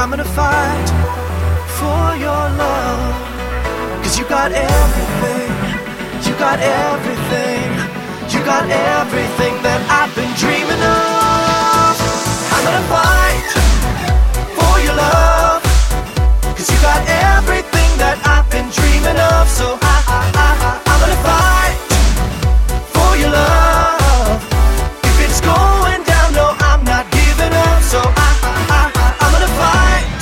I'm gonna fight for your love. 'Cause you got everything, you got everything, you got everything that I've been dreaming of. I'm gonna fight for your love. 'Cause you got everything that I've been dreaming of. So I'm gonna fight for your love. If it's going down, no, I'm not giving up. So I'm gonna fight.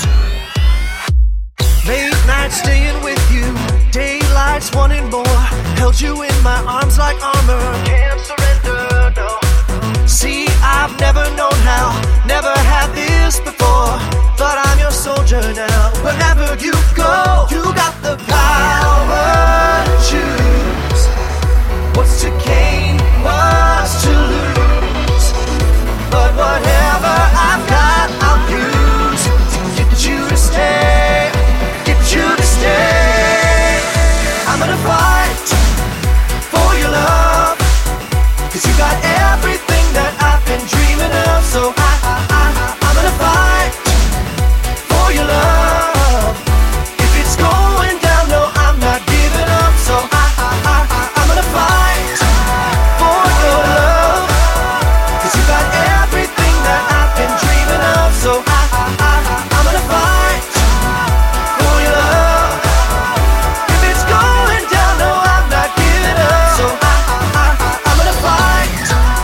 Late nights staying with you, daylights wanting more. Held you in my arms like armor, can't surrender, no. See, I've never known how, never had this before. But I'm your soldier now. Wherever you go, you got the power to choose. What's to gain, what's to lose? But whatever I've got, I'll use to get you to stay, get you to stay. I'm gonna fight for your love. 'Cause you got everything that I've been dreaming of. So I'm gonna fight for your love. If it's going down, no, I'm not giving up. So I'm gonna fight for your love. 'Cause you got everything that I've been dreaming of. So I'm gonna fight for your love. If it's going down, no, I'm not giving up. So I'm gonna fight.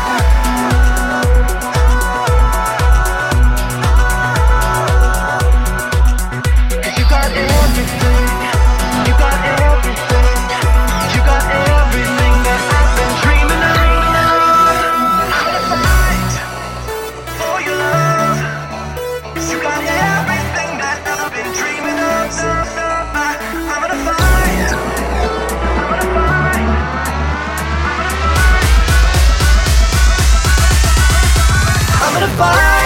You got everything, you got everything, you got everything that I've been dreaming of. I'm gonna fight for your love. 'Cause you got everything that I've been dreaming of. I'm gonna fight, I'm gonna fight, I'm gonna fight. I'm gonna fight.